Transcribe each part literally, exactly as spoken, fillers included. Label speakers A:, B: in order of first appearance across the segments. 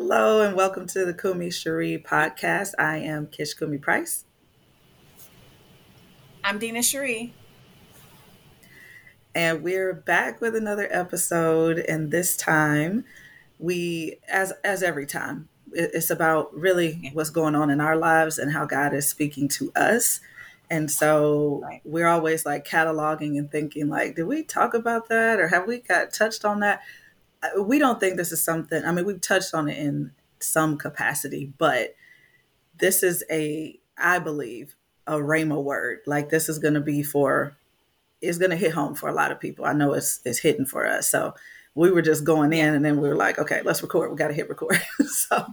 A: Hello and welcome to the Kumi Cherie podcast. I am Kish Kumi Price.
B: I'm Dina Cherie.
A: And we're back with another episode. And this time, we, as as every time, it's about really
B: Yeah,
A: what's going on in our lives and how God is speaking to us. And so
B: right.
A: we're always like cataloging and thinking, like, did we talk about that or have we got touched on that? Uh, We don't think this is something. I mean, we've touched on it in some capacity, but this is a, I believe, a Rhema word. Like this is going to be for, it's going to hit home for a lot of people. I know it's it's hitting for us. So we were just going
B: Yeah.
A: in, and then we were like, okay, let's record. We got to hit record. so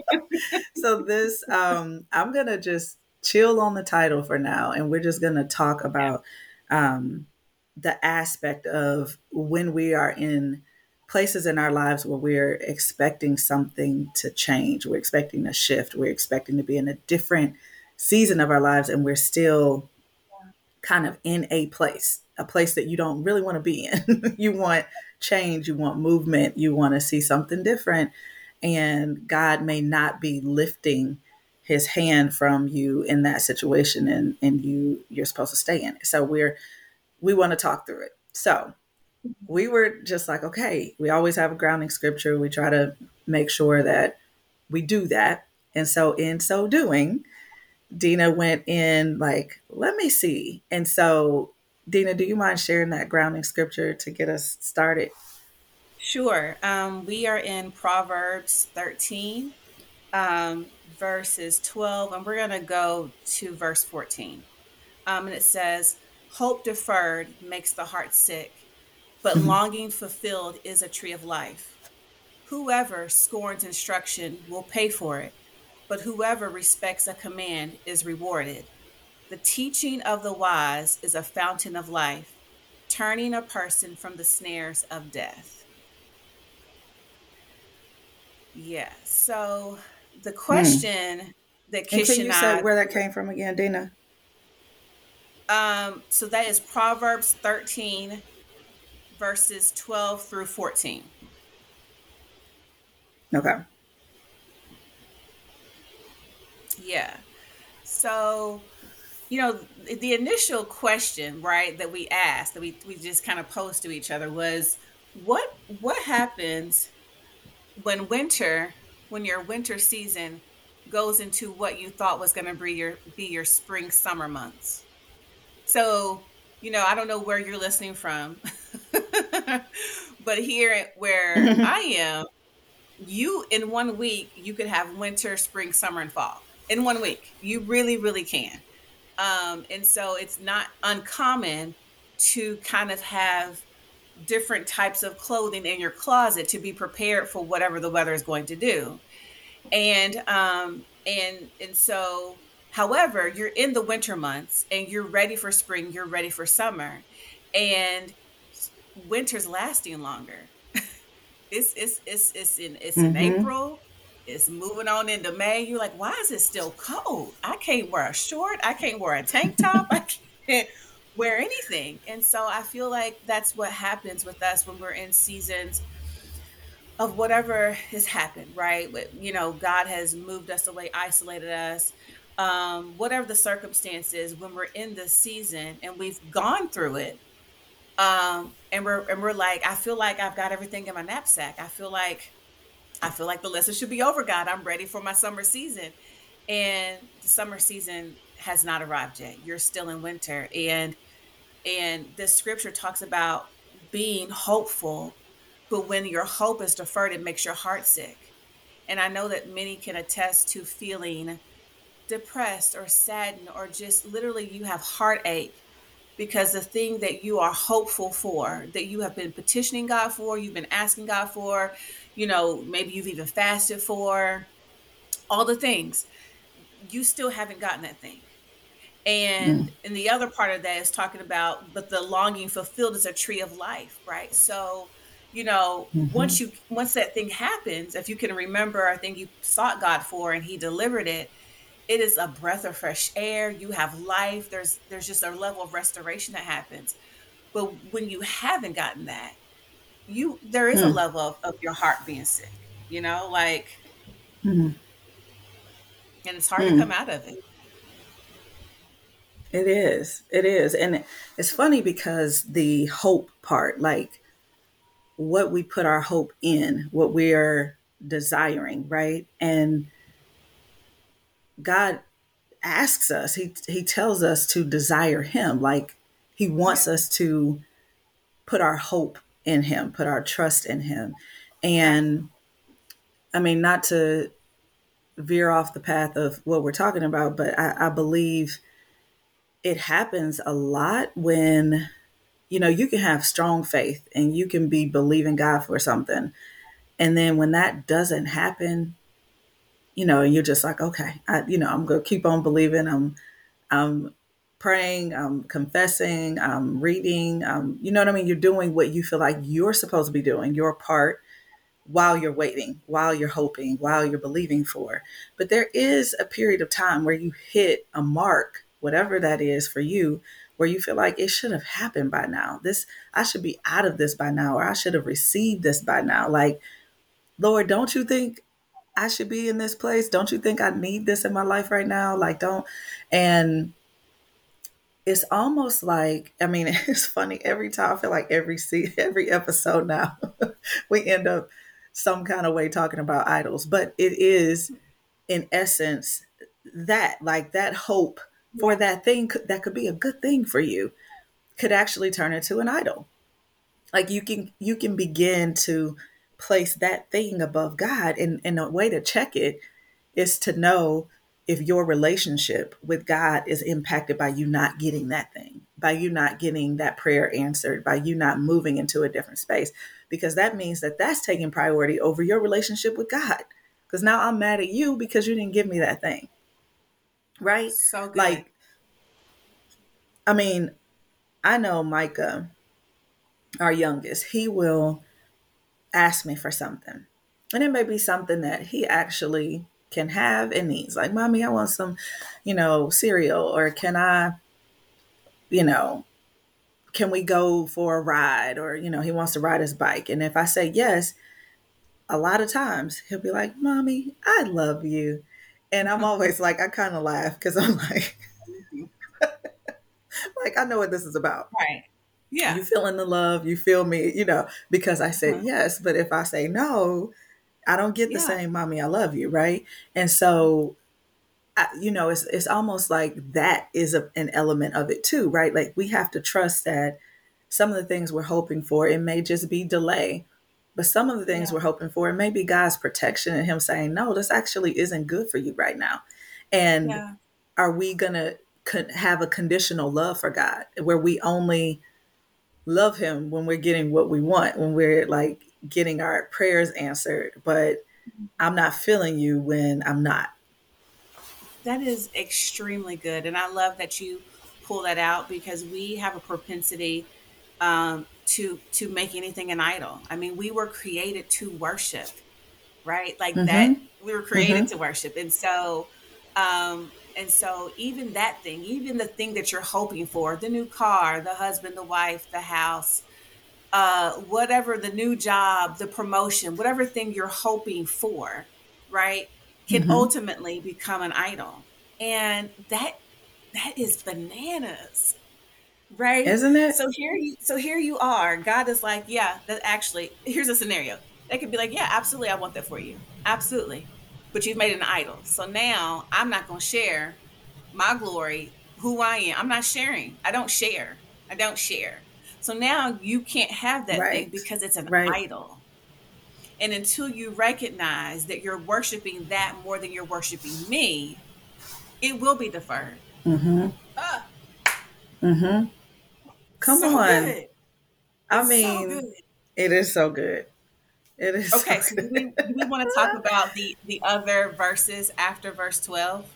A: so this, um, I'm gonna just chill on the title for now, and we're just gonna talk
B: Yeah.
A: about um, the aspect of when we are in places in our lives where we're expecting something to change, we're expecting a shift, we're expecting to be in a different season of our lives, and we're still kind of in a place, a place that you don't really want to be in. You want change, you want movement, you want to see something different. And God may not be lifting his hand from you in that situation, and, and you you're supposed to stay in it. So we're we want to talk through it. So we were just like, okay, we always have a grounding scripture. We try to make sure that we do that. And so in so doing, Dina went in like, let me see. And so, Dina, do you mind sharing that grounding scripture to get us started?
B: Sure. Um, we are in Proverbs thirteen, um, verses twelve, and we're going to go to verse fourteen. Um, and it says, Hope deferred makes the heart sick, but
A: Mhm.
B: longing fulfilled is a tree of life. Whoever scorns instruction will pay for it, but whoever respects a command is rewarded. The teaching of the wise is a fountain of life, turning a person from the snares of death. Yeah. So the
A: Mm.
B: question that
A: And
B: Kish
A: can
B: and
A: you say
B: I,
A: where that came from again, Dina?
B: um, so that is Proverbs thirteen, verses twelve through fourteen.
A: Okay.
B: Yeah. So, you know, the initial question, right, that we asked, that we, we just kind of posed to each other was, what what happens when winter, when your winter season goes into what you thought was going to be your be your spring summer months? So, you know, I don't know where you're listening from, but here where I am, you in one week you could have winter, spring, summer, and fall in one week. You really, really can. Um, and so it's not uncommon to kind of have different types of clothing in your closet to be prepared for whatever the weather is going to do. And um and and so however, you're in the winter months and you're ready for spring, you're ready for summer, and winter's lasting longer. It's it's it's it's in it's in
A: Mm-hmm.
B: April. It's moving on into May. You're like, why is it still cold? I can't wear a short. I can't wear a tank top. I can't wear anything. And so I feel like that's what happens with us when we're in seasons of whatever has happened, right? You know, God has moved us away, isolated us, um, whatever the circumstances, when we're in this season and we've gone through it, um, and we're and we're like, I feel like I've got everything in my knapsack. I feel like I feel like the lesson should be over, God. I'm ready for my summer season. And the summer season has not arrived yet. You're still in winter. And and the scripture talks about being hopeful, but when your hope is deferred, it makes your heart sick. And I know that many can attest to feeling depressed or saddened, or just literally you have heartache because the thing that you are hopeful for, that you have been petitioning God for, you've been asking God for, you know, maybe you've even fasted for, all the things, you still haven't gotten that thing. And and the other part of that is talking about, but the longing fulfilled is a tree of life, right? So, you know,
A: Mm-hmm.
B: once you once that thing happens, if you can remember a thing you sought God for and He delivered it, it is a breath of fresh air. You have life. There's there's just a level of restoration that happens. But when you haven't gotten that, you there is a
A: Mm.
B: level of, of your heart being sick, you know, like
A: Mm.
B: And it's hard to
A: Mm.
B: come out of it.
A: It is. It is. And it's funny because the hope part, like what we put our hope in, what we're desiring, right? And God asks us, he he tells us to desire him. Like he wants
B: Yeah.
A: us to put our hope in him, put our trust in him.
B: Right.
A: And I mean, not to veer off the path of what we're talking about, but I, I believe it happens a lot when, you know, you can have strong faith and you can be believing God for something. And then when that doesn't happen, you know, you're just like, okay, I, you know, I'm going to keep on believing. I'm, I'm praying, I'm confessing, I'm reading, um, you know what I mean? You're doing what you feel like you're supposed to be doing, your part, while you're waiting, while you're hoping, while you're believing for. But there is a period of time where you hit a mark, whatever that is for you, where you feel like it should have happened by now. This, I should be out of this by now, or I should have received this by now. Like, Lord, don't you think I should be in this place? Don't you think I need this in my life right now? Like, don't. And it's almost like, I mean, it's funny every time. I feel like every see every episode now we end up some kind of way talking about idols, but it is in essence that, like, that hope for
B: Yeah.
A: that thing that could be a good thing for you could actually turn into an idol. Like you can you can begin to place that thing above God, and, and a way to check it is to know if your relationship with God is impacted by you not getting that thing, by you not getting that prayer answered, by you not moving into a different space, because that means that that's taking priority over your relationship with God. Because now I'm mad at you because you didn't give me that thing, right?
B: So good.
A: Like, I mean, I know Micah, our youngest, he will ask me for something. And it may be something that he actually can have and needs. Like, mommy, I want some, you know, cereal. Or can I, you know, can we go for a ride? Or, you know, he wants to ride his bike. And if I say yes, a lot of times he'll be like, mommy, I love you. And I'm always like, I kind of laugh because I'm like, like, I know what this is about.
B: Right. Yeah.
A: You feeling the love, you feel me, you know, because I said
B: Uh-huh.
A: yes. But if I say no, I don't get the
B: Yeah.
A: same mommy, I love you, right? And so, I, you know, it's it's almost like that is a, an element of it too, right? Like we have to trust that some of the things we're hoping for, it may just be delay, but some of the things
B: Yeah.
A: we're hoping for, it may be God's protection and Him saying, no, this actually isn't good for you right now. And
B: Yeah.
A: are we gonna con- have a conditional love for God where we only love him when we're getting what we want, when we're like getting our prayers answered, but I'm not feeling you when I'm not.
B: That is extremely good. And I love that you pull that out because we have a propensity um, to to make anything an idol. I mean, we were created to worship, right? Like that,
A: Mm-hmm.
B: we were created
A: Mm-hmm.
B: to worship. And so, um, and so even that thing, even the thing that you're hoping for, the new car, the husband, the wife, the house, uh, whatever the new job, the promotion, whatever thing you're hoping for, right, can
A: Mm-hmm.
B: ultimately become an idol. And that that is bananas, right?
A: Isn't it?
B: So here you so here you are. God is like, yeah, that actually, here's a scenario. They could be like, yeah, absolutely, I want that for you. Absolutely. But you've made it an idol. So now I'm not gonna share my glory, who I am. I'm not sharing. I don't share. I don't share. So now you can't have that thing
A: Right.
B: because it's an
A: Right.
B: idol. And until you recognize that you're worshiping that more than you're worshiping me, it will be deferred.
A: Mm-hmm.
B: Ah,
A: Mm-hmm. Come
B: so
A: on.
B: good.
A: I
B: It's so good.
A: mean, it is so good. It is so
B: Okay, so do we
A: good.
B: do we want to talk about the the other verses after verse twelve?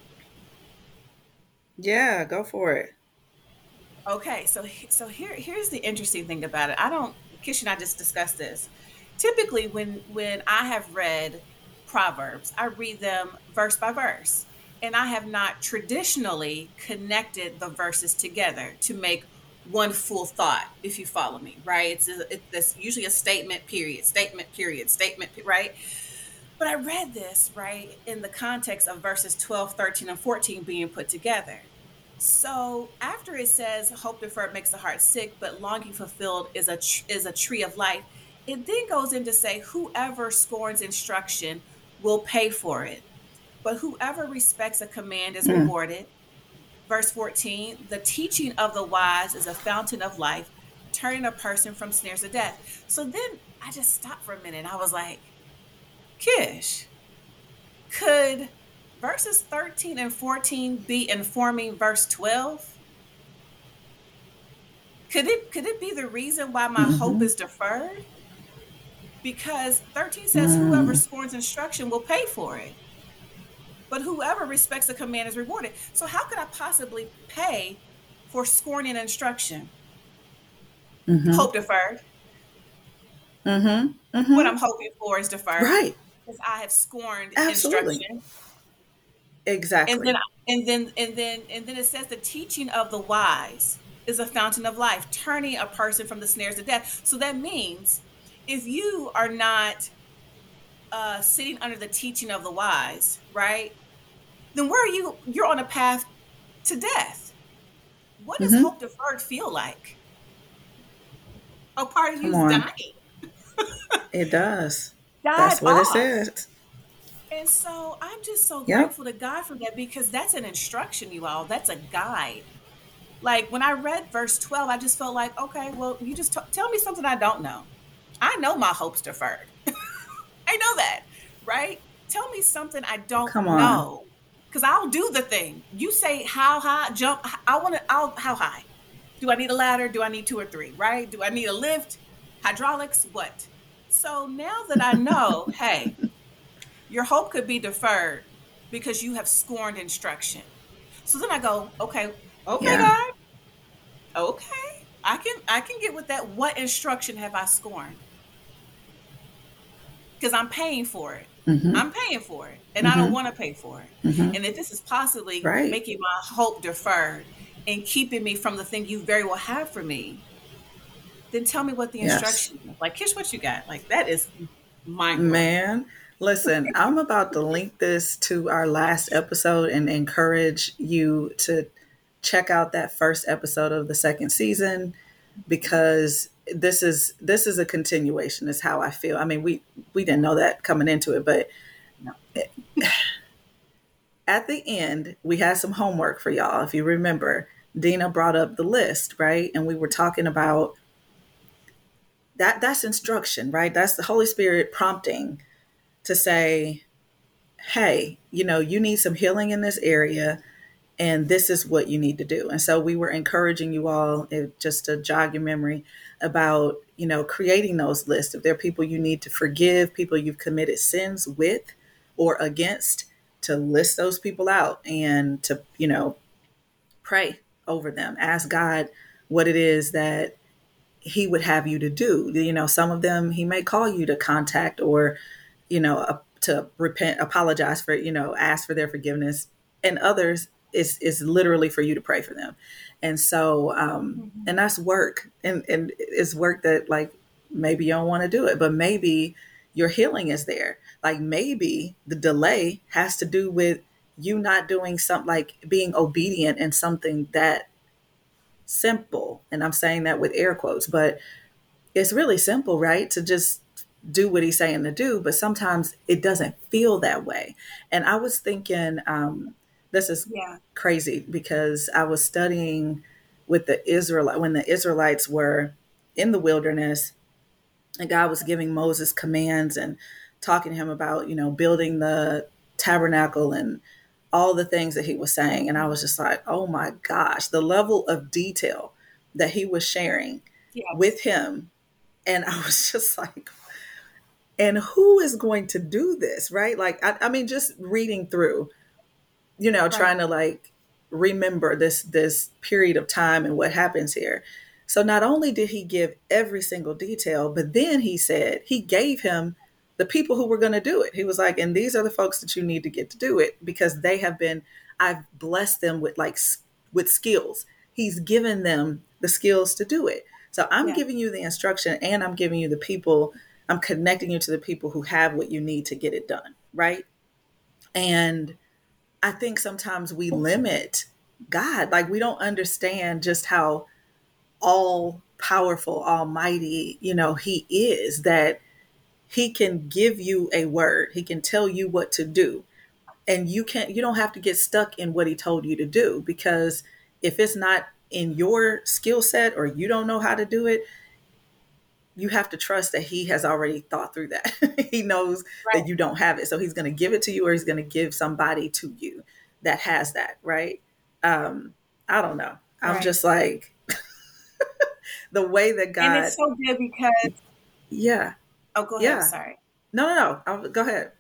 A: Yeah, go for it.
B: Okay, so he- so here here's the interesting thing about it. I don't Kish and I just discussed this. Typically when when I have read Proverbs, I read them verse by verse. And I have not traditionally connected the verses together to make one full thought, if you follow me, right? It's, a, it's usually a statement period, statement period, statement, right? But I read this, right, in the context of verses twelve, thirteen, and fourteen being put together. So after it says, hope deferred makes the heart sick, but longing fulfilled is a, tr- is a tree of life, it then goes in to say, whoever scorns instruction will pay for it, but whoever respects a command is
A: Mm.
B: rewarded. Verse fourteen, the teaching of the wise is a fountain of life, turning a person from snares of death. So then I just stopped for a minute. I was like, Kish, could verses thirteen and fourteen be informing verse twelve? Could it could it be the reason why my hope
A: Mm-hmm.
B: is deferred? Because thirteen says whoever
A: Mm.
B: scorns instruction will pay for it. But whoever respects the command is rewarded. So how could I possibly pay for scorning instruction?
A: Mm-hmm.
B: Hope deferred.
A: Mm-hmm.
B: What
A: Mm-hmm.
B: I'm hoping for is deferred
A: Right.
B: because I have scorned
A: Absolutely.
B: instruction. And then
A: Exactly.
B: and then and then and then it says the teaching of the wise is a fountain of life, turning a person from the snares of death. So that means if you are not uh, sitting under the teaching of the wise, right? Then where are you? You're on a path to death. What does
A: Mm-hmm.
B: hope deferred feel like? A part of
A: Come
B: you's
A: on.
B: dying,
A: It does.
B: died
A: That's what it
B: off.
A: says.
B: And so I'm just so
A: Yep.
B: grateful to God for that because that's an instruction, you all. That's a guide. Like when I read verse twelve, I just felt like, okay, well, you just t- tell me something I don't know. I know my hope's deferred. I know that, right? Tell me something I don't
A: Come on.
B: know because I'll do the thing. You say how high, jump. I want to, I'll, how high? Do I need a ladder? Do I need two or three, right? Do I need a lift? Hydraulics? What? So now that I know, hey, your hope could be deferred because you have scorned instruction. So then I go, okay, okay,
A: Yeah.
B: God, okay, I can I can get with that. What instruction have I scorned? Because I'm paying for it.
A: Mm-hmm.
B: I'm paying for it, and I don't
A: Mm-hmm.
B: want to pay for it.
A: Mm-hmm.
B: And if this is possibly
A: Right.
B: making my hope deferred and keeping me from the thing you very well have for me, then tell me what the
A: Yes.
B: instruction is. Like, here's what you got. Like, that is mind blowing.
A: Man, listen, I'm about to link this to our last episode and encourage you to check out that first episode of the second season because this is this is a continuation is how I feel. I mean, we we didn't know that coming into it, but
B: No.
A: at the end, we had some homework for y'all. If you remember, Dina brought up the list, right? And we were talking about that that's instruction, right? That's the Holy Spirit prompting to say, hey, you know, you need some healing in this area, and this is what you need to do. And so we were encouraging you all, eh, just to jog your memory, about, you know, creating those lists. If there are people you need to forgive, people you've committed sins with or against, to list those people out and to, you know, pray over them. Ask God what it is that He would have you to do. You know, some of them He may call you to contact or, you know, uh, to repent, apologize for, you know, ask for their forgiveness. And others is is literally for you to pray for them. And so, um, and
B: Mhm.
A: that's work, and and it's work that, like, maybe you don't want to do it, but maybe your healing is there. Like maybe the delay has to do with you not doing something, like being obedient in something that simple. And I'm saying that with air quotes, but it's really simple, right? To just do what he's saying to do, but sometimes it doesn't feel that way. And I was thinking, um, this is
B: Yeah.
A: crazy because I was studying with the Israelite when the Israelites were in the wilderness, and God was giving Moses commands and talking to him about, you know, building the tabernacle and all the things that he was saying. And I was just like, oh my gosh, the level of detail that he was sharing with
B: Yes.
A: him. And I was just like, and who is going to do this, right? Like, I, I mean, just reading through, you know,
B: Right.
A: trying to like remember this this period of time and what happens here. So not only did he give every single detail, but then he said he gave him the people who were going to do it. He was like, and these are the folks that you need to get to do it because they have been, I've blessed them with like with skills. He's given them the skills to do it. So I'm
B: Yeah.
A: giving you the instruction and I'm giving you the people I'm connecting you to the people who have what you need to get it done, right? And I think sometimes we limit God. Like we don't understand just how all powerful, almighty, you know, he is, that he can give you a word. He can tell you what to do. And you can't, you don't have to get stuck in what he told you to do, because if it's not in your skill set or you don't know how to do it, you have to trust that he has already thought through that. He knows
B: Right.
A: that you don't have it. So he's going to give it to you, or he's going to give somebody to you that has that, right? Um, I don't know. I'm
B: Right.
A: just like, the way that
B: And
A: God,
B: it's so good because,
A: yeah,
B: oh, go ahead.
A: yeah.
B: Sorry.
A: No, no, no. I'll, go ahead.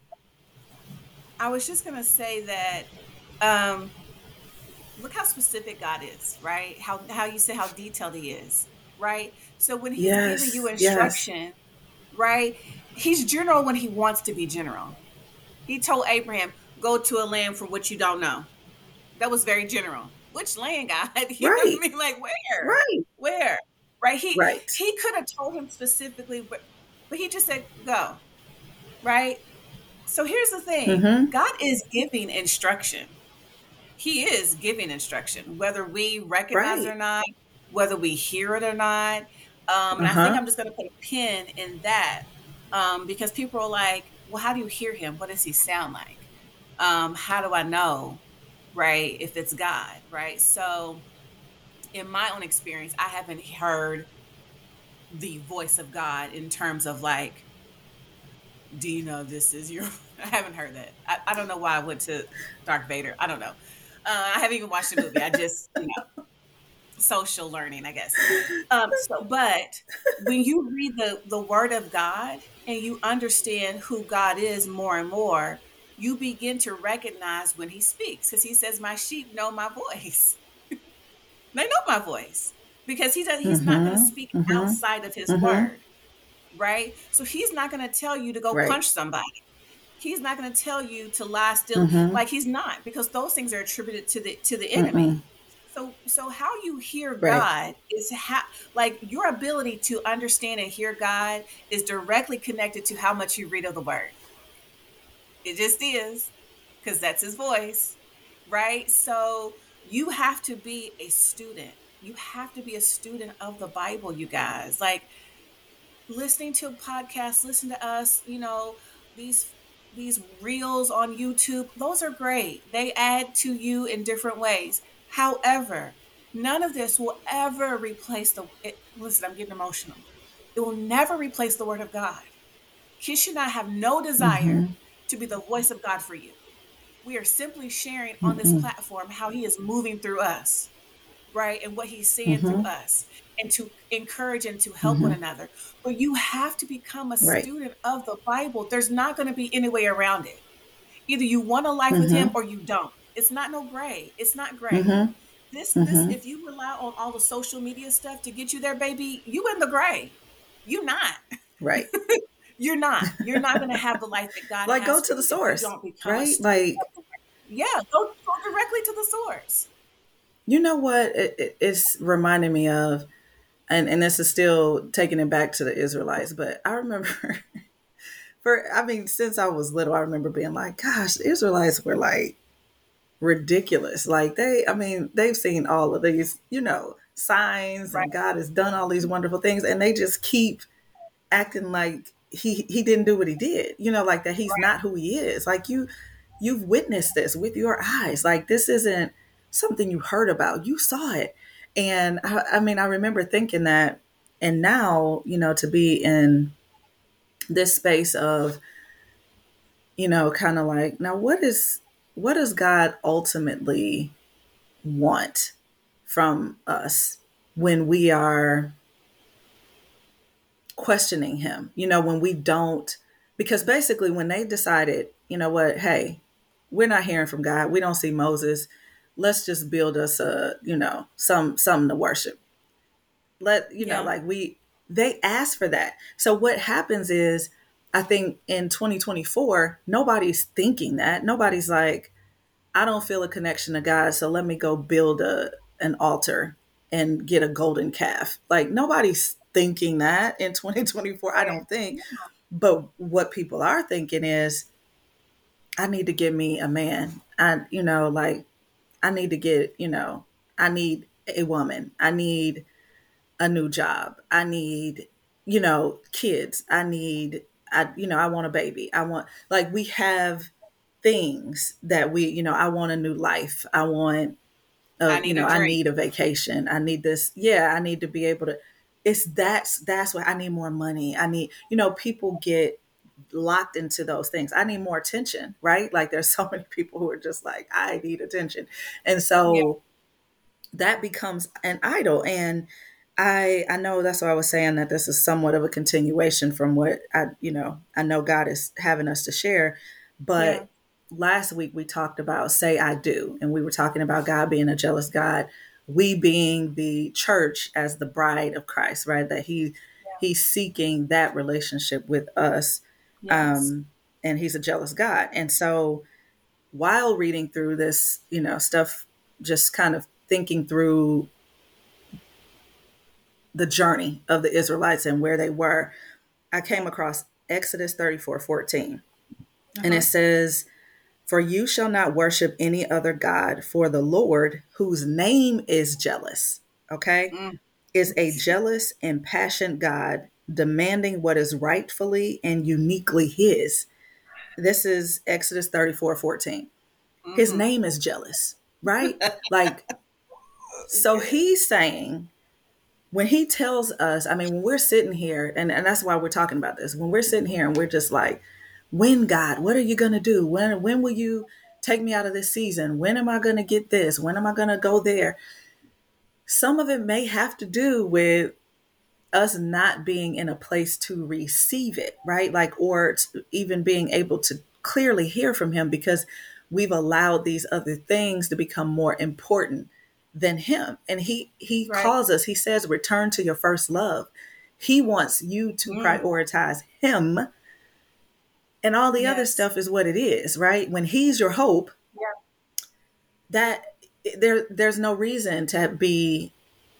B: I was just going to say that, um, look how specific God is, right? How, how you say how detailed he is, right? So when he's giving you
A: Yes, yes.
B: instruction, right? He's general when he wants to be general. He told Abraham, go to a land from which you don't know. That was very general. Which land, God? You know what
A: Right,
B: I mean? Like where?
A: right,
B: Where? Right? He
A: right.
B: he could have told him specifically, but but he just said, go. Right? So here's the thing.
A: Mm-hmm.
B: God is giving instruction. He is giving instruction, whether we recognize it or
A: Right.
B: not, whether we hear it or not. Um, and I think
A: Uh-huh.
B: I'm just going to put a pin in that, um, because people are like, well, how do you hear him? What does he sound like? Um, how do I know, right, if it's God, right? So, in my own experience, I haven't heard the voice of God in terms of like, do you know this is your? I haven't heard that. I, I don't know why I went to Darth Vader. I don't know. Uh, I haven't even watched the movie. I just, you know, social learning, I guess. Um, so, but when you read the the Word of God and you understand who God is more and more, you begin to recognize when He speaks, because He says, "My sheep know my voice." They know my voice because He does. He's not going to
A: Mm-hmm.
B: speak
A: Mm-hmm.
B: outside of His
A: Mm-hmm.
B: Word, right? So He's not going to tell you to go
A: Right.
B: punch somebody. He's not going to tell you to lie still,
A: Mm-hmm.
B: like he's not, because those things are attributed to the to the enemy.
A: Mm-mm.
B: So so how you hear
A: Right.
B: God is how, like your ability to understand and hear God is directly connected to how much you read of the word. It just is, because that's his voice, right? So you have to be a student. You have to be a student of the Bible, you guys. Like listening to podcasts, listen to us, you know, these these reels on YouTube, those are great. They add to you in different ways. However, none of this will ever replace the it, listen, I'm getting emotional. It will never replace the word of God. He should not have no desire
A: Mm-hmm.
B: to be the voice of God for you. We are simply sharing on this
A: Mm-mm.
B: platform how he is moving through us, right? And what he's saying through
A: Mm-hmm.
B: us, and to encourage and to help one
A: Mm-hmm.
B: another. But you have to become a
A: Right.
B: student of the Bible. There's not going to be any way around it. Either you want a life with him
A: Mm-hmm.
B: or you don't. It's not no gray. It's not gray.
A: Mm-hmm.
B: This this
A: Mm-hmm.
B: if you rely on all the social media stuff to get you there, baby, you in the gray. You not.
A: Right.
B: You're not. You're not going to have the life that God
A: Like, go
B: has
A: to
B: for
A: the
B: you if you
A: source,
B: don't become a
A: right?
B: student of
A: Like,
B: the word. Yeah, go, go directly to the source.
A: you know what it, it, it's reminding me of, and, and this is still taking it back to the Israelites, but I remember for, I mean, since I was little, I remember being like, gosh, the Israelites were like ridiculous. Like they, I mean, they've seen all of these, you know, signs,
B: Right.
A: and God has done all these wonderful things, and they just keep acting like he he didn't do what he did. You know, like that he's not who he is. Like you you've witnessed this with your eyes. Like this isn't something you heard about. You saw it. And I, I mean, I remember thinking that, and now, you know, to be in this space of, you know, kind of like, now what is what does God ultimately want from us when we are questioning him, you know, when we don't, because basically when they decided, you know what, hey, we're not hearing from God, we don't see Moses, let's just build us a, you know, some something to worship. Let, you know,
B: Yeah.
A: like we, they asked for that. So what happens is, I think in twenty twenty-four, nobody's thinking that. Nobody's like, I don't feel a connection to God, so let me go build a an altar and get a golden calf. Like nobody's thinking that in twenty twenty-four, I
B: Right.
A: don't think. But what people are thinking is, I need to get me a man. I, you know, like I need to get, you know, I need a woman. I need a new job. I need, you know, kids. I need, I, you know, I want a baby. I want, like, we have things that we, you know, I want a new life. I want,
B: I
A: a, you
B: need
A: know,
B: a
A: I
B: drink.
A: need a vacation. I need this. Yeah. I need to be able to, it's that's, that's what I need more money. I need, you know, people get locked into those things. I need more attention, right? Like there's so many people who are just like, I need attention. And
B: Yeah.
A: so that becomes an idol. And I I know that's why I was saying that this is somewhat of a continuation from what I, you know, I know God is having us to share.
B: Yeah.
A: But last week we talked about say I do, and we were talking about God being a jealous God, we being the church as the bride of Christ, right? That he
B: Yeah.
A: he's seeking that relationship with us.
B: Yes.
A: Um and he's a jealous God. And so while reading through this, you know, stuff, just kind of thinking through the journey of the Israelites and where they were, I came across Exodus thirty-four fourteen. And it
B: Uh-huh.
A: says, for you shall not worship any other God, for the Lord, whose name is jealous, okay,
B: Mm.
A: is a jealous and passionate God, demanding what is rightfully and uniquely his. This is Exodus thirty-four fourteen. His
B: Mm-hmm.
A: name is jealous, right? Like, so
B: Okay.
A: he's saying, when he tells us, I mean, when we're sitting here, and, and that's why we're talking about this, when we're sitting here and we're just like, when God, what are you going to do? When, when will you take me out of this season? When am I going to get this? When am I going to go there? Some of it may have to do with us not being in a place to receive it, right? Like, or even being able to clearly hear from him because we've allowed these other things to become more important than him. And he he
B: Right.
A: calls us, he says, return to your first love. He wants you to
B: Mm.
A: prioritize him, and all the other
B: Yes.
A: stuff is what it is, right? When he's your hope,
B: Yeah.
A: that there there's no reason to be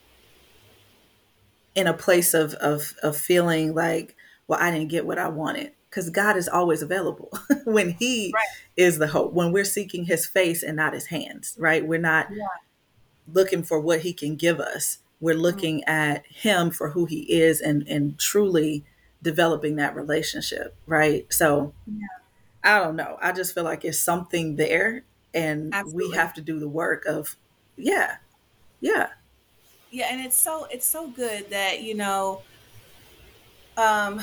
A: in a place of of of feeling like, well, I didn't get what I wanted, because God is always available when he
B: Right.
A: is the hope, when we're seeking his face and not his hands, right? We're not
B: Yeah.
A: looking for what he can give us. We're
B: Mm.
A: looking at him for who he is, and and truly developing that relationship, right? So
B: Yeah.
A: I don't know, I just feel like it's something there, and we
B: Absolutely.
A: have to do the work of, yeah, yeah.
B: Yeah, and it's so it's so good that, you know, um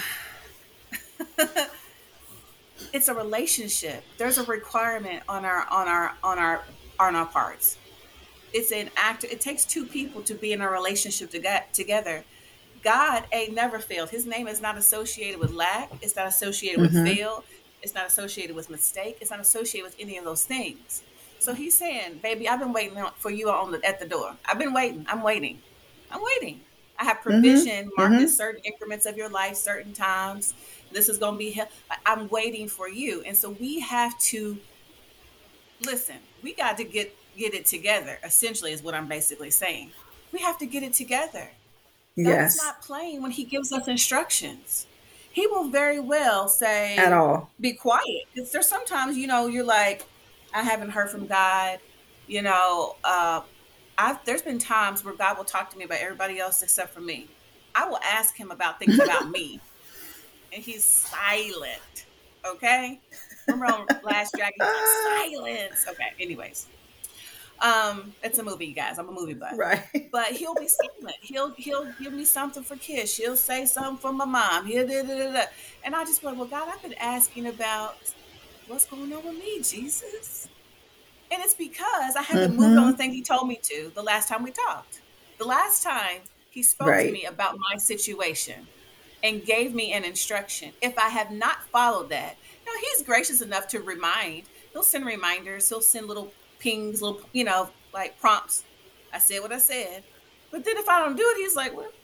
B: it's a relationship. There's a requirement on our on our on our on our parts. It's an act. It takes two people to be in a relationship to get together. God ain't never failed. His name is not associated with lack. It's not associated with
A: Mm-hmm.
B: fail. It's not associated with mistake. It's not associated with any of those things. So he's saying, baby, I've been waiting for you on the, at the door. I've been waiting. I'm waiting. I'm waiting. I have
A: Mm-hmm.
B: provision marked at
A: Mm-hmm.
B: certain increments of your life, certain times. This is going to be, I'm waiting for you. And so we have to listen. We got to get, get it together, essentially, is what I'm basically saying. We have to get it together. God is
A: Yes.
B: not playing when he gives us instructions. He will very well
A: At
B: say,
A: all.
B: be quiet. Because there's sometimes, you know, you're like, I haven't heard from God. You know, uh, I've, there's been times where God will talk to me about everybody else except for me. I will ask him about things about me, and he's silent. Okay. Remember on Last Dragon, he's like, silence. Okay. Anyways, um, it's a movie, you guys. I'm a movie buff.
A: Right.
B: But he'll be silent. He'll he'll give me something for Kish. He'll say something for my mom. He'll da, da, da, da. And I just went, well, God, I've been asking about what's going on with me, Jesus. And it's because I haven't moved on the
A: Mm-hmm.
B: thing he told me to the last time we talked. The last time he spoke to
A: Right.
B: me about my situation and gave me an instruction. If I have not followed that, you know, he's gracious enough to remind. He'll send reminders. He'll send little pings, little, you know, like prompts. I said what I said. But then if I don't do it, he's like, well,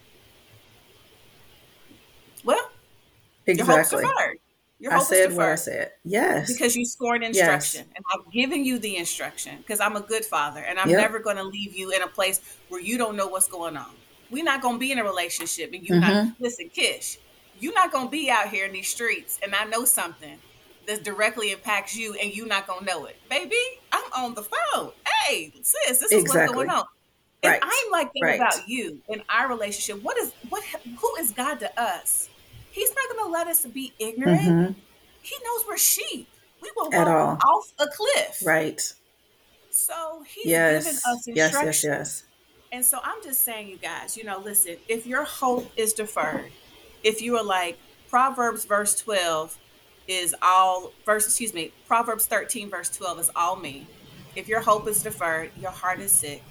B: well, your hope's
A: Exactly.
B: deferred. Your
A: I
B: hope is
A: said what I
B: deferred
A: said. Yes.
B: because you scored
A: Yes.
B: instruction. And I've given you the instruction because I'm a good father and I'm
A: Yep.
B: never going to leave you in a place where you don't know what's going on. We're not going to be in a relationship and you not,
A: Mm-hmm.
B: listen, Kish, You're not gonna be out here in these streets, and I know something that directly impacts you, and you're not gonna know it, baby. I'm on the phone. Hey, sis, this is what's going
A: Exactly.
B: on. And
A: Right.
B: I'm like that
A: Right.
B: about you in our relationship. What is what? Who is God to us? He's not gonna let us be ignorant.
A: Mm-hmm.
B: He knows we're sheep. We will
A: At
B: go
A: all.
B: off a cliff.
A: Right.
B: So he's given
A: Yes.
B: us
A: Yes. Yes.
B: instructions.
A: Yes.
B: And so I'm just saying, you guys, you know, listen, if your hope is deferred, if you are like Proverbs verse twelve is all verse, excuse me, Proverbs thirteen verse twelve is all me. If your hope is deferred, your heart is sick.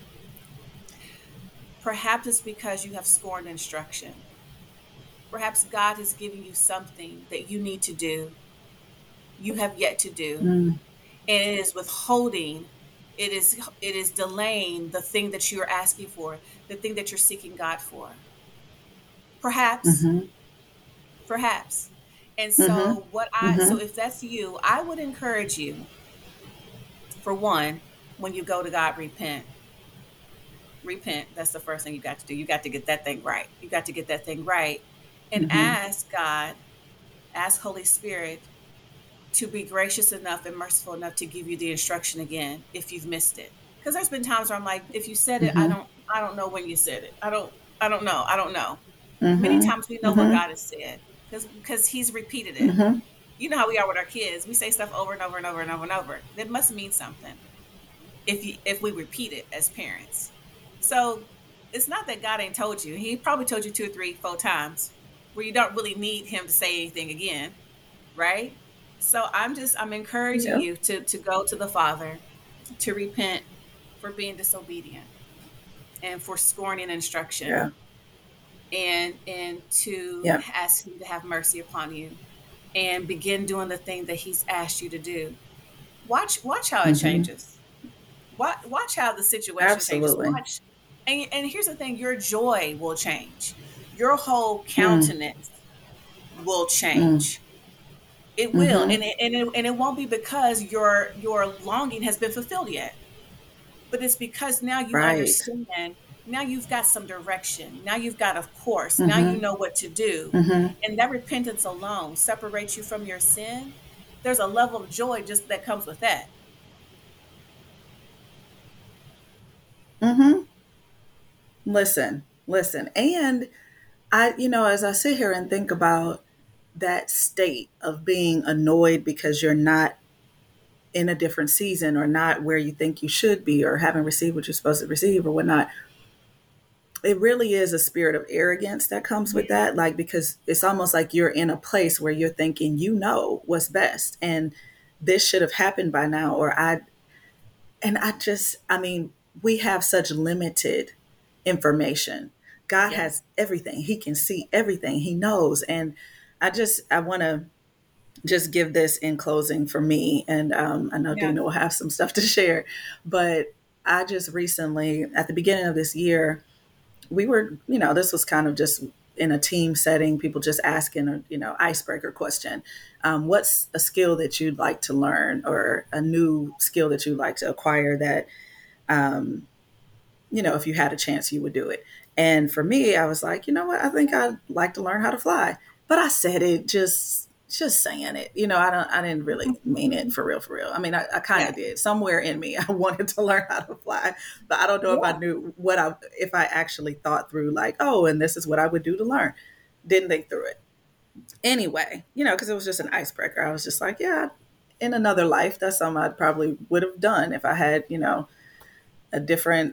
B: Perhaps it's because you have scorned instruction. Perhaps God is giving you something that you need to do, you have yet to do,
A: Mm.
B: and it is withholding. It is it is delaying the thing that you're asking for, the thing that you're seeking God for. Perhaps,
A: Mm-hmm.
B: perhaps. And
A: Mm-hmm.
B: so what I
A: Mm-hmm.
B: so if that's you, I would encourage you, for one, when you go to God, repent. Repent. That's the first thing you got to do. You got to get that thing right. You got to get that thing right and
A: Mm-hmm.
B: ask God, ask Holy Spirit to be gracious enough and merciful enough to give you the instruction again if you've missed it. Because there's been times where I'm like, if you said it, I
A: Mm-hmm.
B: don't I don't know when you said it. I don't I don't know. I don't know. Many
A: Mm-hmm.
B: times we know what
A: Mm-hmm.
B: God has said because because He's repeated it.
A: Mm-hmm.
B: You know how we are with our kids. We say stuff over and over and over and over and over. That must mean something if you if we repeat it as parents. So it's not that God ain't told you. He probably told you two or three, four times where you don't really need him to say anything again, right? So I'm just I'm encouraging
A: Yep.
B: you to to go to the Father, to repent for being disobedient and for scorning instruction,
A: Yeah.
B: and and to
A: Yeah.
B: ask him to have mercy upon you and begin doing the thing that he's asked you to do. Watch watch how it
A: Mm-hmm.
B: changes. Watch watch how the situation changes.
A: Absolutely.
B: Watch, and and here's the thing: your joy will change. Your whole
A: Mm.
B: countenance will
A: Mm.
B: change. It will,
A: Mm-hmm.
B: and it, and it, and it won't be because your your longing has been fulfilled yet, but it's because now you
A: Right.
B: understand. Now you've got some direction. Now you've got a course. Now you
A: Mm-hmm.
B: know what to do,
A: Mm-hmm.
B: and that repentance alone separates you from your sin. There's a level of joy just that comes with that.
A: Mm-hmm. Listen. Listen. And I, you know, as I sit here and think about that state of being annoyed because you're not in a different season or not where you think you should be or haven't received what you're supposed to receive or whatnot, it really is a spirit of arrogance that comes with that. Like, because it's almost like you're in a place where you're thinking, you know, what's best. And this should have happened by now. Or I, and I just, I mean, we have such limited information. God has
B: Yes.
A: everything. He can see everything. He knows. And I just, I want to just give this in closing for me. And um, I know
B: Yeah.
A: Dina will have some stuff to share, but I just recently, at the beginning of this year, we were, you know, this was kind of just in a team setting, people just asking a, you know, icebreaker question. Um, what's a skill that you'd like to learn or a new skill that you'd like to acquire that, um, you know, if you had a chance, you would do it. And for me, I was like, you know what? I think I'd like to learn how to fly. But I said it just just saying it. You know, I don't I didn't really mean it for real, for real. I mean, I, I kind
B: Yeah.
A: of did. Somewhere in me, I wanted to learn how to fly. But I don't know if I
B: Yeah.
A: knew what I if I actually thought through like, oh, and this is what I would do to learn. Didn't think through it. Anyway, you know, because it was just an icebreaker. I was just like, yeah, in another life, that's something I probably would have done if I had, you know, a different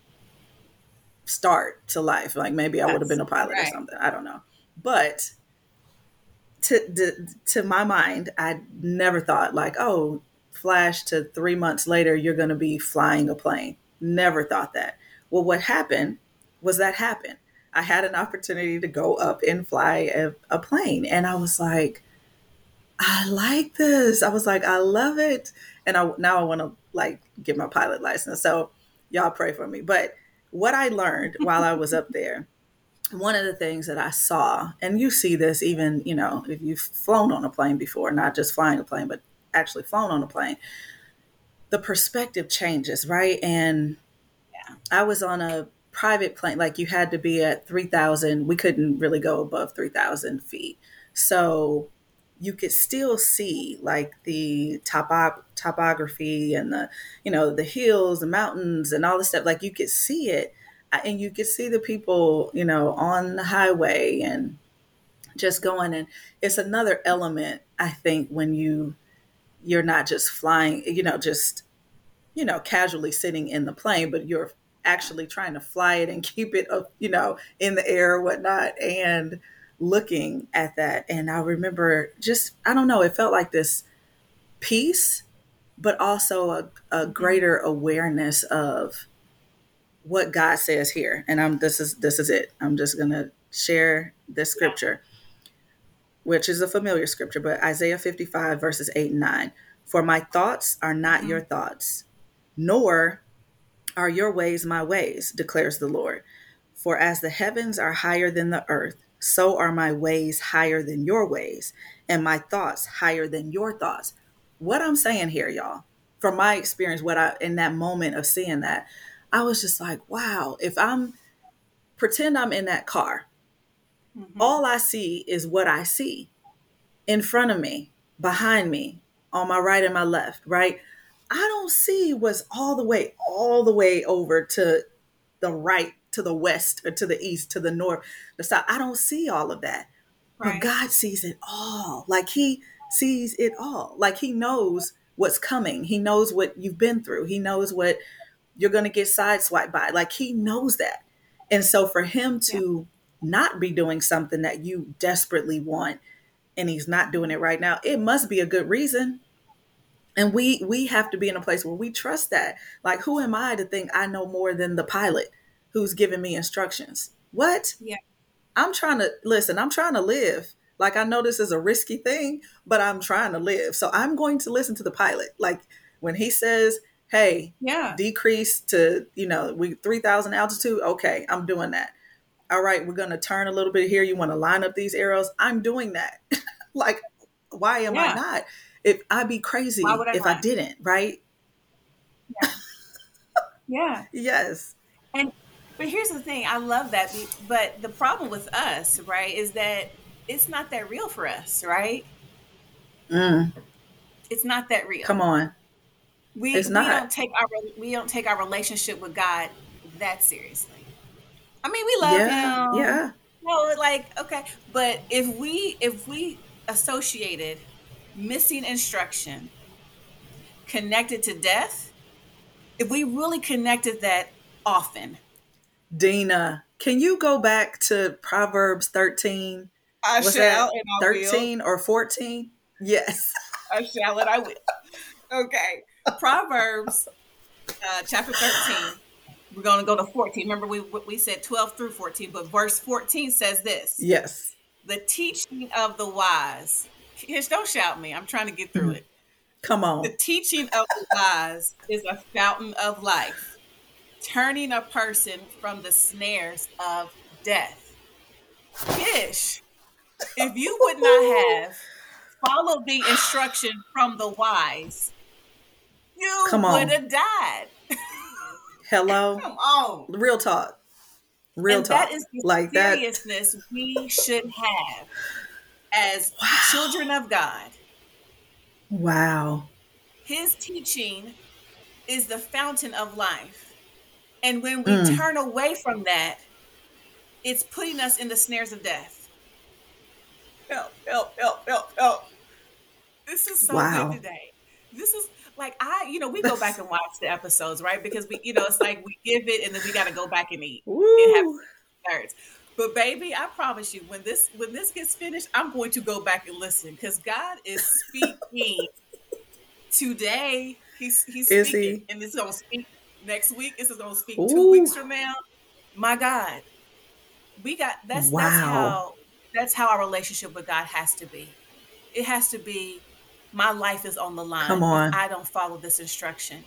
A: start to life. Like maybe I would have been
B: Yes.
A: a pilot or
B: Right.
A: something. I don't know. But to to, to my mind, I never thought like, oh, flash to three months later, you're going to be flying a plane. Never thought that. Well, what happened was that happened. I had an opportunity to go up and fly a, a plane, and I was like, I like this. I was like, I love it, and I now I want to like get my pilot license. So y'all pray for me. But what I learned while I was up there, one of the things that I saw, and you see this even, you know, if you've flown on a plane before, not just flying a plane, but actually flown on a plane, the perspective changes, right? And
B: Yeah.
A: I was on a private plane, like you had to be at three thousand. We couldn't really go above three thousand feet. So you could still see like the topo- topography and the, you know, the hills, the mountains and all the stuff. Like you could see it, uh, and you could see the people, you know, on the highway and just going. And it's another element, I think, when you, you're not just flying, you know, just, you know, casually sitting in the plane, but you're actually trying to fly it and keep it up, you know, in the air or whatnot, and looking at that. And I remember just, I don't know, it felt like this peace, but also a, a
B: Mm-hmm.
A: greater awareness of what God says here. And I'm, this is, this is it. I'm just going to share this
B: Yeah.
A: scripture, which is a familiar scripture, but Isaiah fifty-five verses eight and nine. For my thoughts are not
B: Mm-hmm.
A: your thoughts, nor are your ways my ways, declares the Lord. For as the heavens are higher than the earth, so are my ways higher than your ways, and my thoughts higher than your thoughts. What I'm saying here, y'all, from my experience, what I, in that moment of seeing that, I was just like, wow, if I'm, pretend I'm in that car,
B: Mm-hmm.
A: all I see is what I see in front of me, behind me, on my right and my left, right? I don't see what's all the way, all the way over to the right, to the west, or to the east, to the north, the south. I don't see all of that. But
B: Right.
A: God sees it all. Like he sees it all. Like he knows what's coming. He knows what you've been through. He knows what you're going to get sideswiped by. Like he knows that. And so for him
B: Yeah.
A: to not be doing something that you desperately want, and he's not doing it right now, it must be a good reason. And we we have to be in a place where we trust that. Like, who am I to think I know more than the pilot who's giving me instructions? What?
B: Yeah.
A: I'm trying to listen, I'm trying to live. Like, I know this is a risky thing, but I'm trying to live. So I'm going to listen to the pilot. Like when he says, hey,
B: Yeah.
A: decrease to, you know, we three thousand altitude. Okay, I'm doing that. All right, we're going to turn a little bit here. You want to line up these arrows? I'm doing that. Like, why am I
B: Yeah.
A: not? If I'd be
B: Why
A: crazy
B: would I
A: if I
B: not?
A: didn't, right?
B: Yeah. Yeah.
A: Yes.
B: And but here's the thing, I love that. be- But the problem with us, right, is that it's not that real for us, right?
A: Mm,
B: It's not that real.
A: come on.
B: We
A: It's
B: we
A: not.
B: don't take our we don't take our relationship with God that seriously. I mean, we love
A: Yeah.
B: him.
A: Yeah.
B: No, like okay, but if we if we associated missing instruction connected to death, if we really connected that often,
A: Dina, can you go back to Proverbs thirteen?
B: I
A: Was
B: shall
A: that
B: and I will.
A: thirteen or fourteen? Yes.
B: I shall and I will. Okay. Proverbs uh, chapter thirteen. We're going to go to fourteen. Remember, we we said twelve through fourteen, but verse fourteen says this:
A: Yes.
B: the teaching of the wise. Kish, don't shout me. I'm trying to get through
A: Mhm.
B: it.
A: Come
B: The
A: on.
B: teaching of the wise is a fountain of life, turning a person from the snares of death. Kish, if you would not have followed the instruction from the wise, you
A: Come
B: would
A: on.
B: have died.
A: Hello.
B: Come on.
A: Real talk. Real
B: And that
A: talk.
B: is the
A: Like that.
B: seriousness we should have as children
A: Wow.
B: of God.
A: Wow.
B: His teaching is the fountain of life. And when we
A: Mm.
B: turn away from that, it's putting us in the snares of death. Help, help, help, help, help. This is so good
A: Wow.
B: today. This is like I, you know, we go back and watch the episodes, right? Because we, you know, it's like we give it and then we got to go back and eat and have
A: Woo.
B: desserts. But baby, I promise you, when this when this gets finished, I'm going to go back and listen because God is speaking today. He's he's
A: Is
B: speaking,
A: he?
B: and it's going to speak next week. This is going to speak two
A: Ooh.
B: weeks from now. My God, we got that's that's
A: Wow.
B: how that's how our relationship with God has to be. It has to be my life is on the
A: Come
B: line if
A: on.
B: I don't follow this instruction.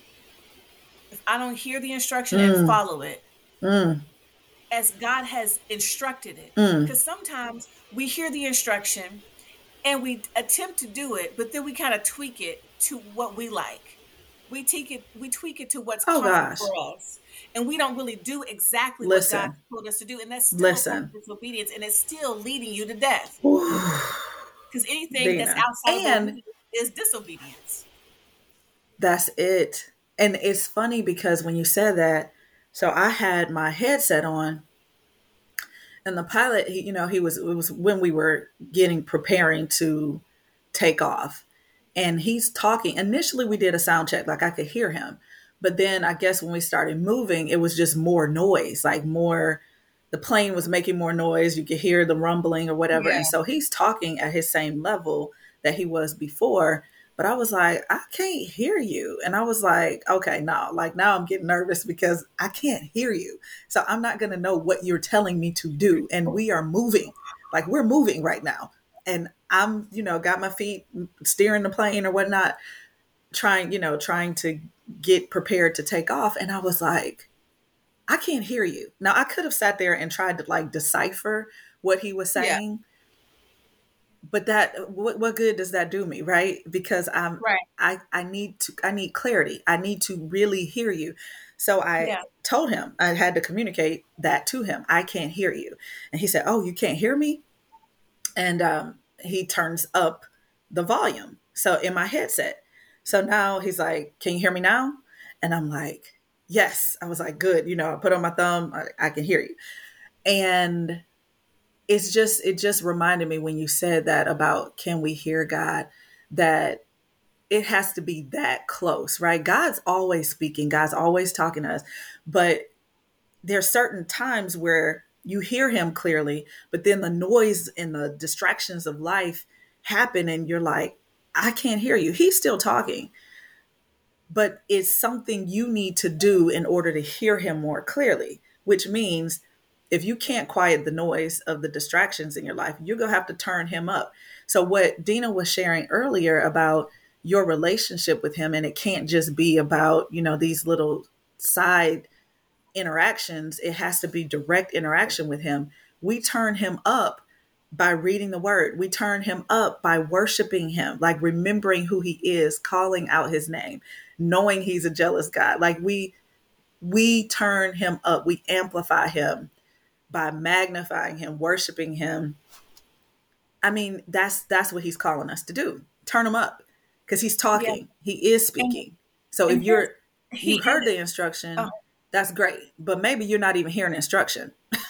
B: If I don't hear the instruction and
A: Mm.
B: follow it
A: Mm.
B: as God has instructed it.
A: Mm.
B: Because sometimes we hear the instruction and we attempt to do it, but then we kind of tweak it to what we like. We tweak it, we tweak it to what's
A: Oh
B: comfort for
A: gosh.
B: us. and we don't really do exactly what God
A: Listen,
B: told us to do, and that's still a form
A: listen.
B: of disobedience, and it's still leading you to death. Because anything that's
A: Dina.
B: outside of
A: And
B: obedience is disobedience.
A: that's it. And it's funny because when you said that, so I had my headset on, and the pilot, he, you know, he was, it was when we were getting preparing to take off. And he's talking. Initially, we did a sound check, like I could hear him. But then I guess when we started moving, it was just more noise, like more, the plane was making more noise. You could hear the rumbling or whatever.
B: Yeah.
A: And so he's talking at his same level that he was before. But I was like, I can't hear you. And I was like, okay, no, like now I'm getting nervous because I can't hear you. So I'm not going to know what you're telling me to do. And we are moving, like we're moving right now. And I'm, you know, got my feet steering the plane or whatnot, trying, you know, trying to get prepared to take off. And I was like, I can't hear you. Now I could have sat there and tried to like decipher what he was
B: Yeah.
A: saying, but that what, what good does that do me, right? Because I'm
B: Right.
A: I I need to I need clarity. I need to really hear you. So I
B: Yeah.
A: told him, I had to communicate that to him. I can't hear you. And he said, "Oh, you can't hear me?" And um, he turns up the volume. So in my headset. So now he's like, "Can you hear me now?" And I'm like, "Yes." I was like, "Good." You know, I put on my thumb. I, I can hear you. And it's just, it just reminded me when you said that about can we hear God, that it has to be that close, right? God's always speaking. God's always talking to us. But there's certain times where you hear him clearly, but then the noise and the distractions of life happen and you're like, I can't hear you. He's still talking, but it's something you need to do in order to hear him more clearly, which means if you can't quiet the noise of the distractions in your life, you're going to have to turn him up. So what Dina was sharing earlier about your relationship with him, and it can't just be about, you know, these little side interactions, it has to be direct interaction with him. We turn him up by reading the word. We turn him up by worshiping him, like remembering who he is, calling out his name, knowing he's a jealous God. Like we we turn him up, we amplify him by magnifying him, worshiping him. I mean, that's that's what he's calling us to do. Turn him up because he's
B: Yeah.
A: talking. He is
B: And
A: speaking. So
B: and
A: if
B: here's
A: you're
B: he
A: you've heard
B: is.
A: the
B: Oh,
A: instruction, that's great. But maybe you're not even hearing the instruction.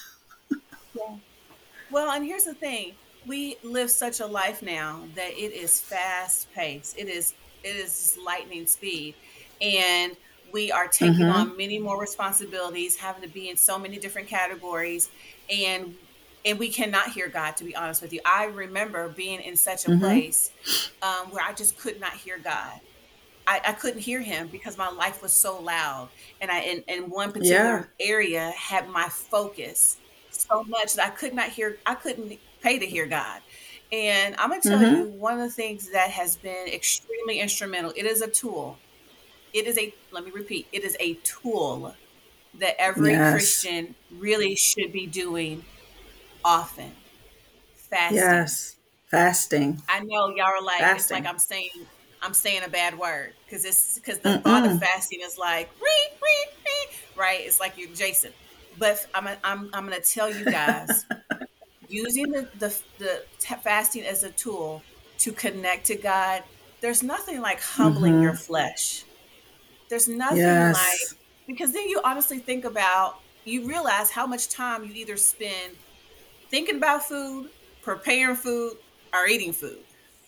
B: yeah. Well, and here's the thing. We live such a life now that it is fast paced. It is it is just lightning speed. And we are taking
A: Mm-hmm.
B: on many more responsibilities, having to be in so many different categories, and and we cannot hear God, to be honest with you. I remember being in such a
A: Mm-hmm.
B: place um, where I just could not hear God. I, I couldn't hear him because my life was so loud, and I in, in one
A: Yeah.
B: particular area had my focus so much that I could not hear. I couldn't pay to hear God. And I'm gonna tell
A: Mm-hmm.
B: you one of the things that has been extremely instrumental. It is a tool. It is a let me repeat. It is a tool that every
A: Yes.
B: Christian really should be doing often. Fasting.
A: Yes. Fasting.
B: I know y'all are like, it's like
A: Fasting.
B: I'm saying I'm saying a bad word because it's because the thought of
A: Mm-mm.
B: fasting is like "Ree, ree, ree," right. It's like you're Jason. But I'm I'm I'm gonna tell you guys, using the the, the t- fasting as a tool to connect to God. There's nothing like humbling your
A: Mm-hmm.
B: flesh. There's nothing like,
A: Yes.
B: because then you honestly think about, you realize how much time you either spend thinking about food, preparing food, or eating food.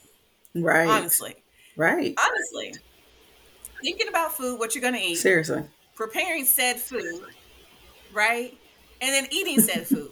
A: Right.
B: Honestly.
A: Right.
B: Honestly, thinking about food, what you're going to eat,
A: Seriously.
B: preparing said food, right? And then eating said food.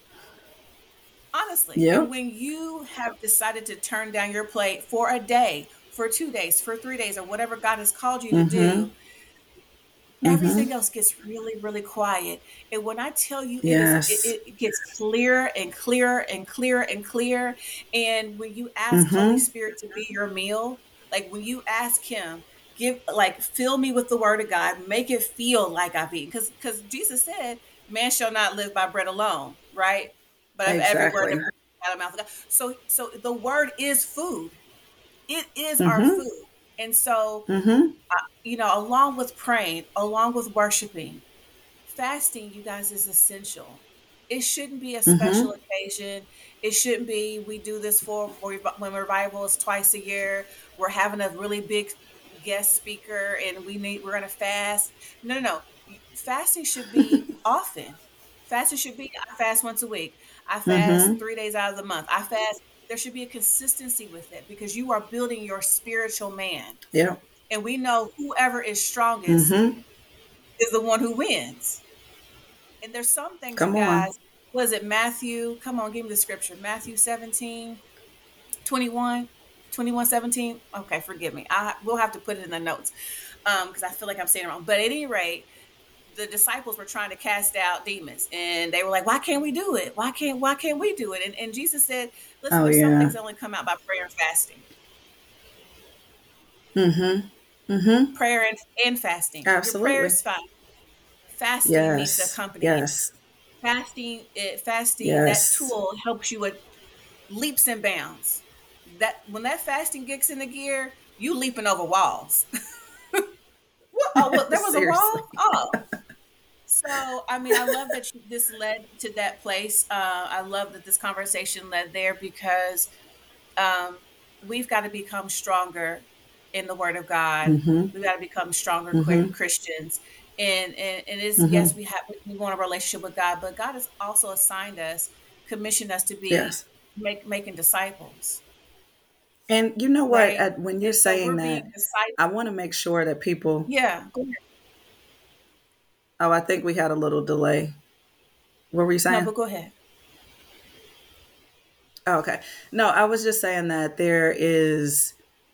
B: Honestly. And
A: Yep.
B: when you have decided to turn down your plate for a day, for two days, for three days, or whatever God has called you to
A: Mm-hmm.
B: do,
A: Mm-hmm.
B: everything else gets really, really quiet. And when I tell you, it is, it,
A: Yes.
B: it gets clearer and clearer and clearer and clear. And when you ask Holy
A: Mm-hmm.
B: Spirit to be your meal, like when you ask Him, give, like, fill me with the Word of God, make it feel like I've eaten, because because Jesus said, "Man shall not live by bread alone," right? But of every word that
A: Exactly.
B: proceeds out of the mouth of God. So, so the Word is food. It is our
A: Mm-hmm.
B: food, and so
A: Mm-hmm.
B: you know, along with praying, along with worshiping, fasting, you guys, is essential. It shouldn't be a special
A: Mm-hmm.
B: occasion. It shouldn't be we do this for for when revival is twice a year. We're having a really big guest speaker and we need we're gonna fast. No, no, no. Fasting should be often. Fasting should be I fast once a week. I fast
A: Mm-hmm.
B: three days out of the month. I fast. There should be a consistency with it because you are building your spiritual man.
A: Yeah.
B: And we know whoever is strongest
A: Mm-hmm.
B: is the one who wins. And there's some things, you
A: Come on.
B: guys, was it Matthew? Come on, give me the scripture. Matthew seventeen, twenty-one, twenty-one, seventeen. Okay, forgive me. I we'll have to put it in the notes. Um, because I feel like I'm saying it wrong. But at any rate, the disciples were trying to cast out demons and they were like, why can't we do it? Why can't why can't we do it? And, and Jesus said, listen,
A: Oh
B: there's some
A: yeah.
B: things that only come out by prayer and fasting.
A: Mm-hmm. Mm-hmm.
B: Prayer and, and fasting. Your prayer
A: Absolutely.
B: is fine. Fasting needs to
A: Yes.
B: accompany it.
A: Yes.
B: Fasting, it, fasting, that
A: Yes.
B: tool helps you with leaps and bounds. That when that fasting gets in the gear, you leaping over walls. What? Oh, well, there was a
A: Seriously.
B: wall. Oh, so I mean, I love that you, this led to that place. Uh, I love that this conversation led there because um, we've got to become stronger in the Word of God.
A: Mm-hmm.
B: We've got to become stronger
A: Mm-hmm.
B: Christians. And, and and it is
A: Mm-hmm.
B: yes, we have we want a relationship with God, but God has also assigned us, commissioned us to be
A: Yes.
B: make making disciples,
A: And you know what?
B: right?
A: Uh, when you're
B: And so
A: saying
B: we're
A: that,
B: being disciples.
A: I want to make sure that people.
B: Yeah, go ahead.
A: Oh, I think we had a little delay. What were you
B: No,
A: saying?
B: but go ahead.
A: Oh, okay. No, I was just saying that there is,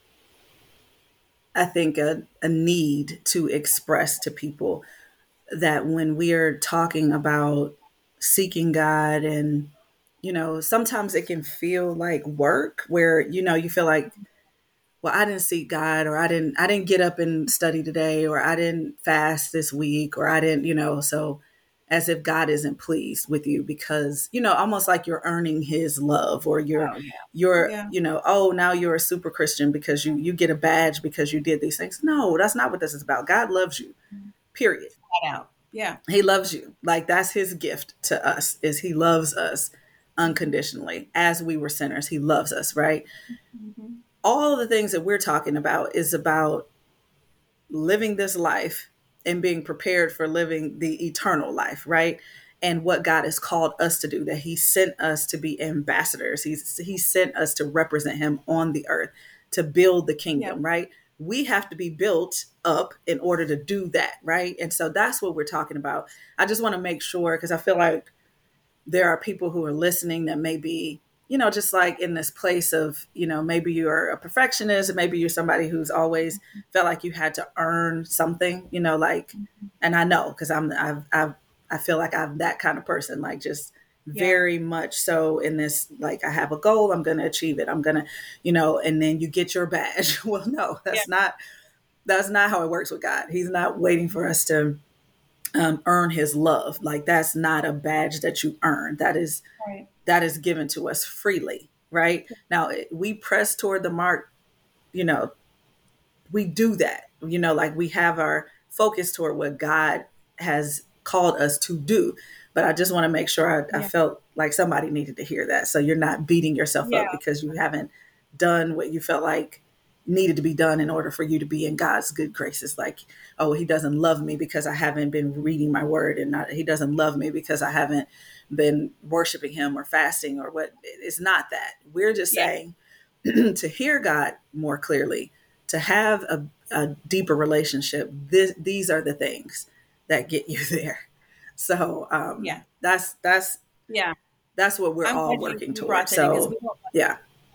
A: I think, a, a need to express to people that when we're talking about seeking God and, you know, sometimes it can feel like work where, you know, you feel like, well, I didn't seek God or I didn't I didn't get up and study today or I didn't fast this week or I didn't, you know, so as if God isn't pleased with you because, you know, almost like you're earning his love or you're
B: Oh yeah,
A: you're,
B: yeah,
A: you know, oh, now you're a super Christian because you you get a badge because you did these things. No, that's not what this is about. God loves you. Period.
B: flat out. Yeah,
A: He loves you. Like that's his gift to us is he loves us unconditionally as we were sinners. He loves us, right?
B: hmm
A: All of the things that we're talking about is about living this life and being prepared for living the eternal life, right? And what God has called us to do, that he sent us to be ambassadors. He's he sent us to represent him on the earth, to build the
B: yeah,
A: kingdom, right? We have to be built up in order to do that, right? And so that's what we're talking about. I just want to make sure because I feel like there are people who are listening that may be, you know, just like in this place of, you know, maybe you're a perfectionist, maybe you're somebody who's always felt like you had to earn something, you know, like, and I know because I'm, I've, I've, I feel like I'm that kind of person, like just
B: yeah,
A: very much so in this, like I have a goal, I'm going to achieve it. I'm going to, you know, and then you get your badge. Well, no,
B: yeah.
A: that's not, that's not how it works with God. He's not waiting for us to um, earn his love. Like that's not a badge that you earn. That is
B: Right.
A: that is given to us freely, right? Now we press toward the mark, you know, we do that, you know, like we have our focus toward what God has called us to do. But I just want to make sure I, I
B: Yeah,
A: felt like somebody needed to hear that. So you're not beating yourself
B: yeah,
A: up because you haven't done what you felt like needed to be done in order for you to be in God's good graces. Like, oh, he doesn't love me because I haven't been reading my word and not, he doesn't love me because I haven't been worshiping him or fasting or what. It's not that. We're just
B: yeah,
A: saying to hear God more clearly, to have a, a deeper relationship, this, these are the things that get you there. So um,
B: yeah,
A: that's that's
B: yeah.
A: that's what we're
B: I'm
A: all
B: glad you,
A: working
B: you
A: toward.
B: brought that in because
A: So
B: we don't
A: yeah.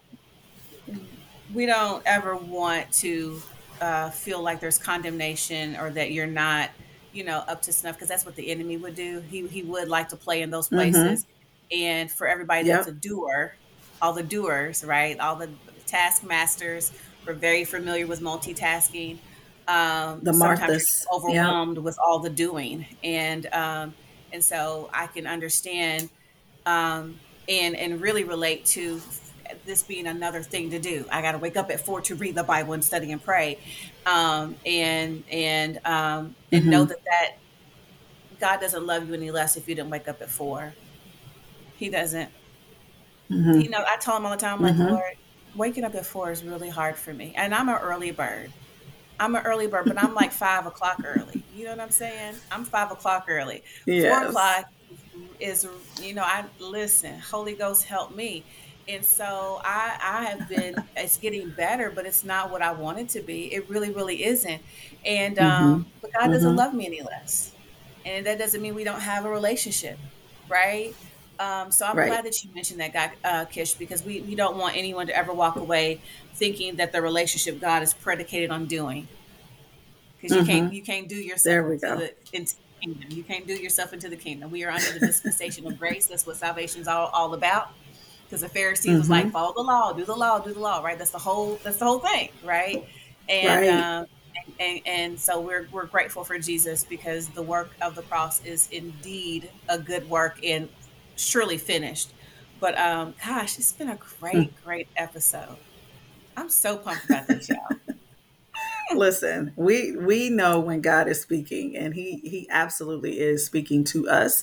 B: we don't ever want to uh, feel like there's condemnation or that you're not, you know, up to snuff because that's what the enemy would do. He he would like to play in those
A: Mm-hmm.
B: places, and for everybody that's a
A: Yep.
B: doer, all the doers, right, all the taskmasters, we're very familiar with multitasking. Um,
A: The
B: sometimes you're just
A: Marthas. Yep.
B: overwhelmed with all the doing, and um, and so I can understand um, and and really relate to this being another thing to do. I got to wake up at four to read the Bible and study and pray, um, and and um, and know
A: Mm-hmm.
B: that that God doesn't love you any less if you didn't wake up at four. He doesn't.
A: Mm-hmm.
B: You know, I tell him all the time, like,
A: Mm-hmm.
B: Lord, waking up at four is really hard for me. And I'm an early bird. I'm an early bird, but I'm like five o'clock early. You know what I'm saying? I'm five o'clock early. Four
A: Yes.
B: o'clock is, is you know, I listen, Holy Ghost help me. And so I I have been, it's getting better, but it's not what I want it to be. It really, really isn't. And
A: Mm-hmm.
B: um, but God doesn't
A: Mm-hmm.
B: love me any less. And that doesn't mean we don't have a relationship, right? Um, so I'm
A: Right.
B: glad that you mentioned that, God, uh, Kish, because we, we don't want anyone to ever walk away thinking that the relationship God is predicated on doing, because you can't
A: Mm-hmm.
B: you can't do yourself
A: There we
B: into
A: go.
B: the into the kingdom. You can't do yourself into the kingdom. We are under the dispensation of grace. That's what salvation's all, all about. Because the Pharisees was like,
A: Mm-hmm.
B: follow the law, do the law, do the law, right? That's the whole that's the whole thing, right? And
A: Right.
B: um and, and so we're we're grateful for Jesus, because the work of the cross is indeed a good work and surely finished. But um gosh, it's been a
A: Mm.
B: great, great episode. I'm so pumped about this, y'all.
A: Listen, we we know when God is speaking, and he he absolutely is speaking to us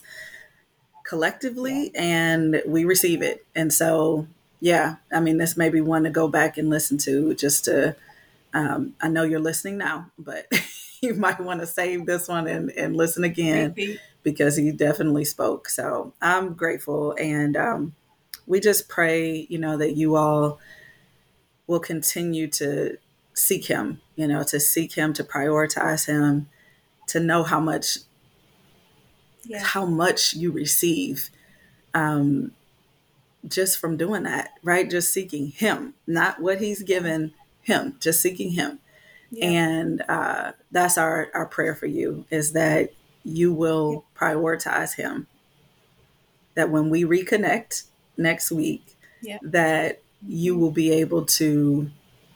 B: Yeah.
A: collectively, and we receive it. And so, yeah, I mean, this may be one to go back and listen to, just to, um, I know you're listening now, but you might want to save this one and, and listen again,
B: Repeat.
A: because he definitely spoke. So I'm grateful. And um, we just pray, you know, that you all will continue to seek him, you know, to seek him, to prioritize him, to know how much,
B: Yeah.
A: how much you receive, um, just from doing that, right? Just seeking him, not what he's
B: Yeah.
A: given him, just seeking him.
B: Yep.
A: And uh, that's our, our prayer for you, is that you
B: Yep.
A: will prioritize him, that when we reconnect next week,
B: Yep.
A: that you
B: Mhm.
A: will be able to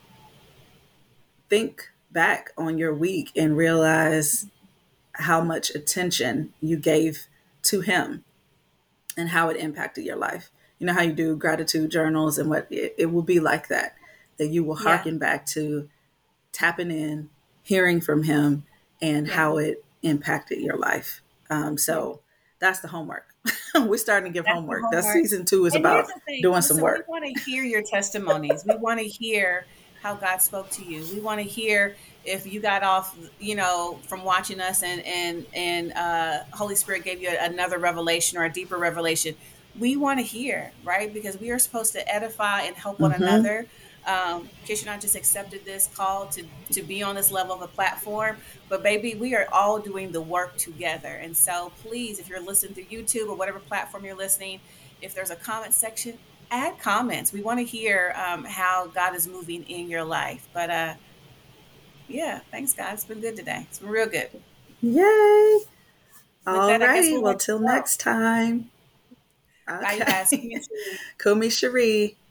A: think back on your week and realize how much attention you gave to him and how it impacted your life. You know how you do gratitude journals, and what it, it will be like that, that you will
B: Yeah.
A: hearken back to tapping in, hearing from him, and
B: Yeah.
A: how it impacted your life. Um,
B: Yeah.
A: so that's the homework. We're starting to give
B: That's the
A: homework. That
B: homework.
A: season two is
B: And here's
A: about
B: the thing.
A: doing some
B: Listen, we
A: work.
B: want to hear your testimonies. We want to hear how God spoke to you. We want to hear if you got off, you know, from watching us, and and and uh, Holy Spirit gave you another revelation or a deeper revelation. We want to hear, right? Because we are supposed to edify and help one
A: Mm-hmm.
B: another. Um, Kish and I just accepted this call to to be on this level of a platform, but baby, we are all doing the work together. And so please, if you're listening through YouTube or whatever platform you're listening, if there's a comment section, add comments. We want to hear um, how God is moving in your life. But uh, yeah, thanks, God. It's been good today. It's been real good.
A: Yay!
B: With that, I guess
A: Alrighty.
B: we'll
A: Well,
B: let you
A: till
B: go.
A: next time.
B: Bye, you guys. Come
A: Okay.
B: into
A: Kumi Cherie.